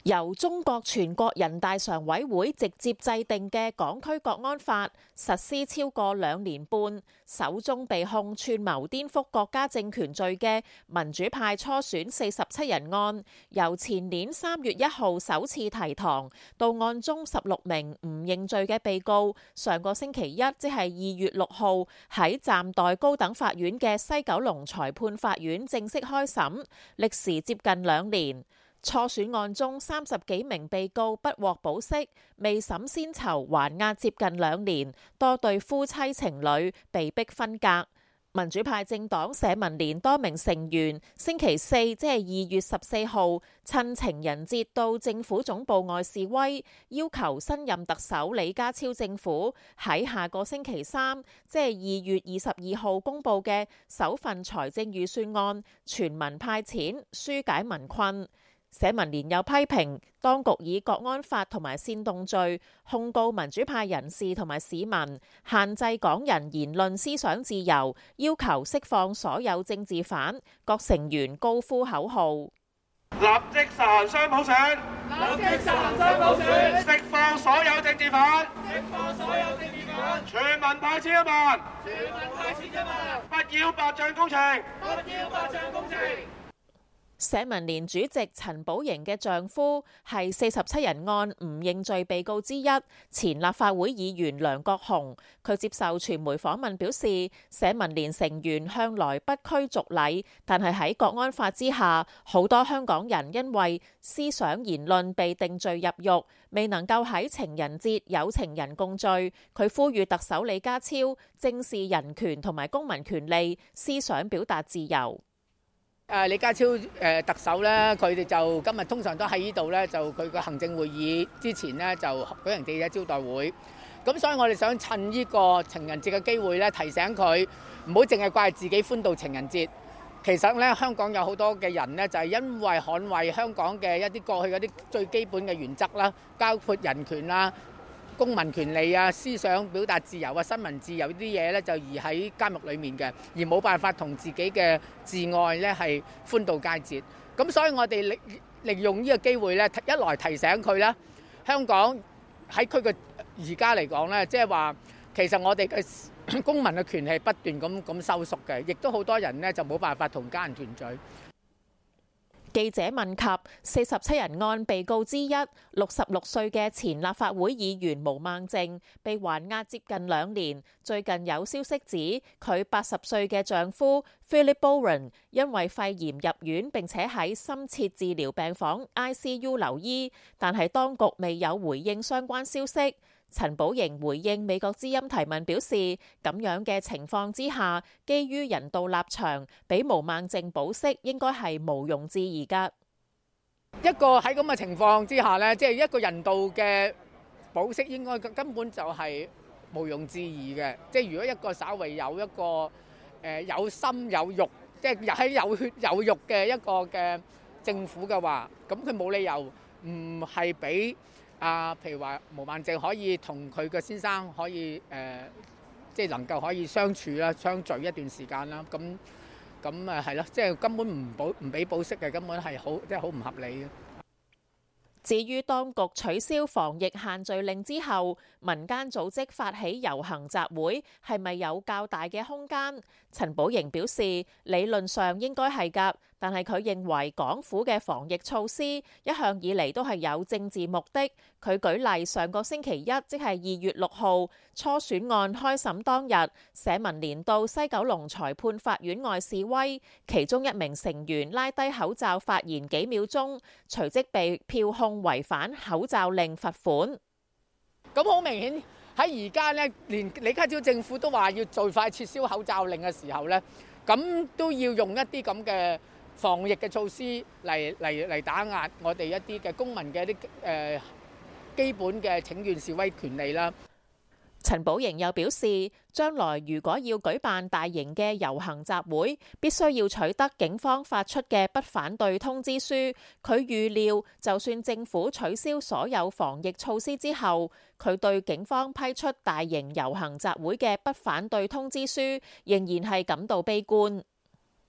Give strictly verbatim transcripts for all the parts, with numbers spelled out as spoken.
由中國全國人大常委會直接制定嘅港區國安法實施超過兩年半，首宗被控串謀顛覆國家政權罪嘅民主派初選四十七人案，由前年三月一號首次提堂，到案中十六名唔認罪嘅被告，上個星期一即係二月六號喺暫代高等法院嘅西九龍裁判法院正式開審，歷時接近兩年。初選案中三十幾名被告不獲保釋，未審先囚還押接近兩年，多對夫妻情侶被逼分隔。民主派政黨社民連多名成員星期四即係二月十四號趁情人節到政府總部外示威，要求新任特首李家超政府喺下個星期三即係二月二十二號公布嘅首份財政預算案全民派錢，紓解民困。社民連又批評當局以國安法同埋煽動罪控告民主派人士同埋市民，限制港人言論思想自由，要求釋放所有政治犯。各成員高呼口號： 立即實行雙普選，立即實行雙普選，釋放所有政治犯，釋放所有政治犯，全民派錢一萬，全民派錢一萬，不要白象工程，不要白象工程。 社民連主席陳寶瑩嘅丈夫係四十七人案唔認罪被告之一，前立法會議員梁國雄。佢接受傳媒訪問表示，社民連成員向來不拘俗禮，但係喺國安法之下，好多香港人因為思想言論被定罪入獄，未能夠喺情人節有情人共聚。佢呼籲特首李家超正視人權同埋公民權利，思想表達自由。 誒李家超誒特首咧，佢哋就今日通常都喺呢度咧，就佢個行政會議之前咧就舉行記者招待會。咁所以我哋想趁呢個情人節嘅機會咧，提醒佢唔好淨係掛住自己歡度情人節。其實咧，香港有好多嘅人咧，就係因為捍衛香港嘅一啲過去嗰啲最基本嘅原則啦，包括人權啦、公民權利啊、思想表達自由啊、新聞自由呢啲嘢咧，就而喺監獄裡面嘅，而冇辦法同自己嘅摯愛咧係歡度佳節。咁所以我哋利利用呢個機會咧，一來提醒佢啦，香港喺佢嘅而家嚟講咧，即係話其實我哋嘅公民嘅權利不斷咁咁收縮嘅，亦都好多人咧就冇辦法同家人團聚。 記者問及四十七人案被告之一六十六歲嘅前立法會議員毛孟靜被還押接近兩年，最近有消息指佢八十歲嘅丈夫 Philip Bowen 因為肺炎入院，並且喺深切治療病房 I C U 留醫，但係當局未有回應相關消息。陳寶瑩回應美國之音提問表示，咁樣嘅情況之下，基於人道立場，俾毛孟靜保釋應該係毋庸置疑㗎。 一個喺咁嘅情況之下呢，即係一個人道嘅保釋應該根本就係毋庸置疑嘅。即係如果一個稍為有一個誒有心有肉，即係喺有血有肉嘅一個嘅政府嘅話，咁佢冇理由唔係俾。啊，譬如話毛孟靜可以同佢嘅先生可以誒、呃，即係能夠可以相處啦、相聚一段時間啦。咁咁誒係咯，即係根本唔保唔俾保釋嘅，根本係好即係好唔合理嘅。 至於當局取消防疫限聚令之後，民間組織發起遊行集會，係咪有較大嘅空間？陳寶瑩表示，理論上應該係㗎，但係佢認為港府嘅防疫措施一向以嚟都係有政治目的。佢舉例，上個星期一，即係二月六號初選案開審當日，社民連到西九龍裁判法院外示威，其中一名成員拉低口罩發言幾秒鐘，隨即被票控違反口罩令罰款。 咁好明顯喺而家咧，連李家超政府都話要最快撤銷口罩令嘅時候咧，咁都要用一啲咁嘅防疫嘅措施嚟嚟嚟打壓我哋一啲嘅公民嘅一啲誒基本嘅請願示威權利啦。 陳寶瑩又表示，將來如果要舉辦大型嘅遊行集會，必須要取得警方發出嘅不反對通知書。佢預料，就算政府取消所有防疫措施之後，佢對警方批出大型遊行集會嘅不反對通知書，仍然係感到悲觀。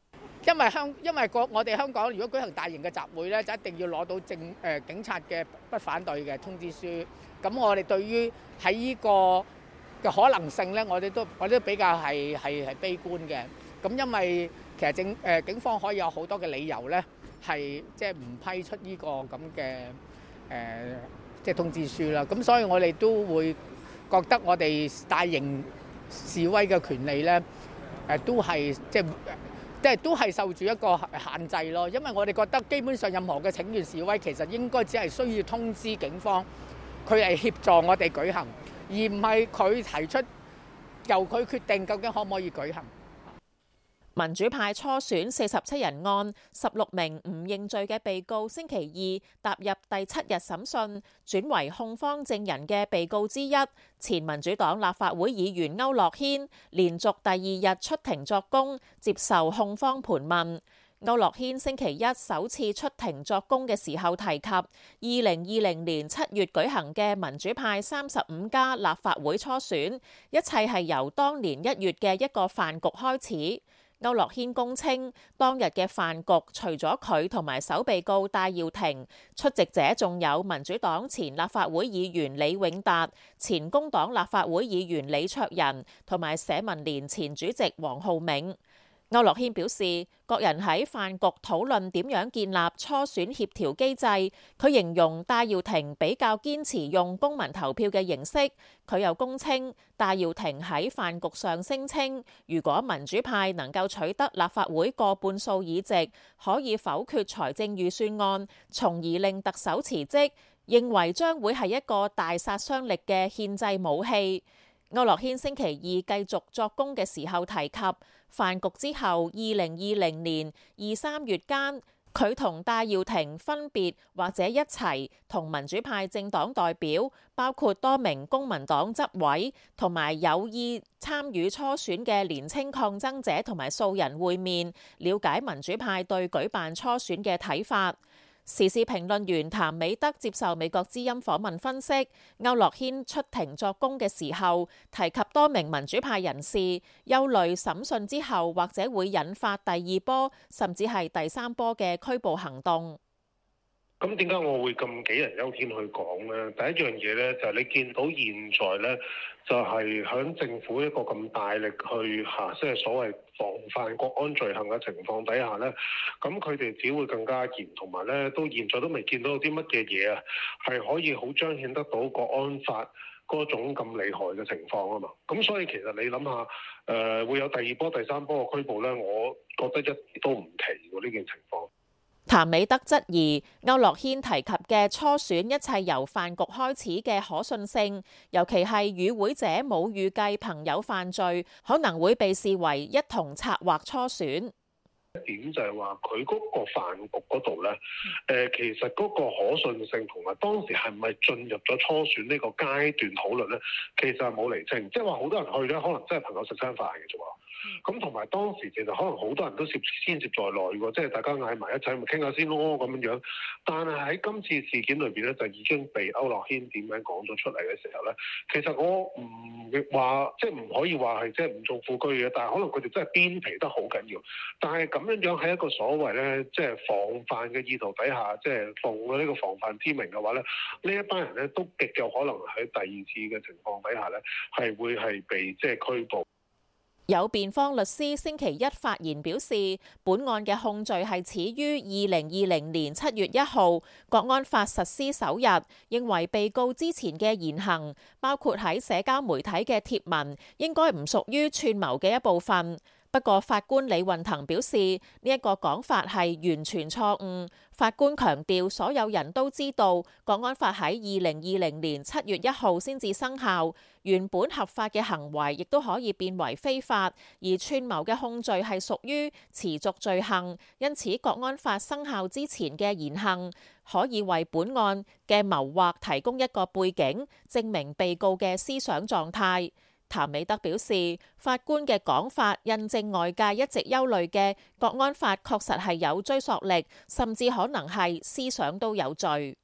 因為香因為個我哋香港如果舉行大型嘅集會咧，就一定要攞到政誒、呃、警察嘅不反對嘅通知書。咁我哋對於喺呢個嘅可能性咧，我哋都我哋都比較係係係悲觀嘅。咁因為其實政誒、呃、警方可以有好多嘅理由咧，係即係唔批出呢個咁嘅誒即係通知書啦。咁所以我哋都會覺得我哋大型示威嘅權利咧，誒、呃、都係即係即係都係受住一個限制咯。因為我哋覺得基本上任何嘅請願示威，其實應該只係需要通知警方，佢係協助我哋舉行，而唔係佢提出由佢決定究竟可唔可以舉行。 民主派初選四十七人案，十六名唔認罪嘅被告星期二踏入第七日審訊，轉為控方證人嘅被告之一，前民主黨立法會議員區諾軒，連續第二日出庭作供，接受控方盤問。區諾軒星期一首次出庭作供嘅時候提及，二零二零年七月舉行嘅民主派三十五家立法會初選，一切係由當年一月嘅一個飯局開始。區諾軒供稱，當日嘅飯局除咗佢同埋首被告戴耀廷，出席者仲有民主黨前立法會議員李永達、前工黨立法會議員李卓人同埋社民連前主席黃浩銘。區諾軒表示，各人喺飯局討論點樣建立初選協調機制。佢形容戴耀廷比較堅持用公民投票嘅形式。佢又供稱，戴耀廷喺飯局上聲稱，如果民主派能夠取得立法會過半數議席，可以否決財政預算案，從而令特首辭職，認為將會係一個大殺傷力嘅憲制武器。區諾軒星期二繼續作供嘅時候提及，飯局之後二零二零年二三月間，佢同戴耀廷分別或者一齊同民主派政黨代表，包括多名公民黨執委同埋有意參與初選嘅年青抗爭者同埋素人會面，了解民主派對舉辦初選嘅睇法。時事評論員譚美德接受美國之音訪問分析，區諾軒出庭作供嘅時候提及多名民主派人士，憂慮審訊之後或者會引發第二波甚至係第三波嘅拘捕行動。 咁點解我會咁杞人憂天去講呢？第一樣嘢呢，就係你見到現在呢，就係響政府一個咁大力去嚇，即係所謂防範國安罪行嘅情況底下呢，咁佢哋只會更加嚴，同埋呢都現在都未見到有啲乜嘢嘢啊，係可以好彰顯得到國安法嗰種咁厲害嘅情況啊嘛。咁所以其實你諗下，誒、呃、會有第二波、第三波嘅拘捕呢，我覺得一啲都唔奇喎呢件情況。 譚美德質疑區諾軒提及嘅初選一切由飯局開始嘅可信性，尤其係與會者冇預計朋友犯罪，可能會被視為一同策劃初選。 一點就係話佢嗰個飯局嗰度咧，誒、呃、其實嗰個可信性同埋當時係咪進入咗初選呢個階段討論咧，其實係冇釐清，即係話好多人去咧，可能真係朋友食餐飯嘅啫喎。咁同埋當時其實可能好多人都涉牽涉在內喎，即係大家嗌埋一齊咪傾下先咯咁樣樣。但係喺今次事件裏邊咧，就已經被區諾軒點樣講咗出嚟嘅時候咧，其實我唔話即係唔可以話係即係唔中富居嘅，但係可能佢哋真係邊皮得好緊要。但係咁樣樣喺一個所謂咧，即係防範嘅意圖底下，即係奉咗呢個防範之名嘅話咧，呢一班人咧都極有可能喺第二次嘅情況底下咧，係會係被即係拘捕。 有辯方律師星期一發言表示，本案嘅控罪係始於二零二零年七月一號國安法實施首日，認為被告之前嘅言行，包括喺社交媒體嘅貼文，應該唔屬於串謀嘅一部分。不過法官李運騰表示，呢一個講法係完全錯誤。法官強調，所有人都知道國安法喺二零二零年七月一號先至生效，原本合法嘅行為亦都可以變為非法，而串謀嘅控罪係屬於持續罪行，因此國安法生效之前嘅言行可以為本案嘅謀劃提供一個背景，證明被告嘅思想狀態。譚美德表示，法官嘅講法印證外界一直憂慮嘅國安法確實係有追溯力，甚至可能係思想都有罪。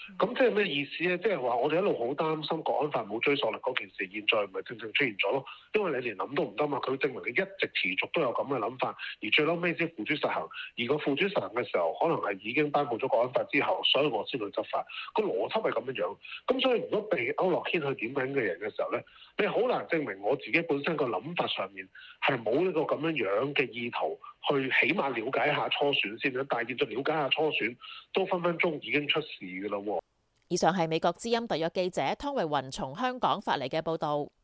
咁即係咩意思咧？即係話我哋一路好擔心國安法冇追溯力嗰件事，現在唔係正正出現咗咯？因為你連諗都唔得嘛，佢證明你一直持續都有咁嘅諗法，而最嬲尾先付諸實行。而個付諸實行嘅時候，可能係已經頒布咗國安法之後，所以我先去執法。個邏輯係咁樣樣。咁所以如果被區諾軒去點名嘅人嘅時候咧，你好難證明我自己本身個諗法上面係冇呢個咁樣樣嘅意圖，去起碼了解下初選先啦。但係現在了解下初選都分分鐘已經出事㗎啦喎。 以上係美國之音特約記者湯慧雲從香港發嚟嘅報導。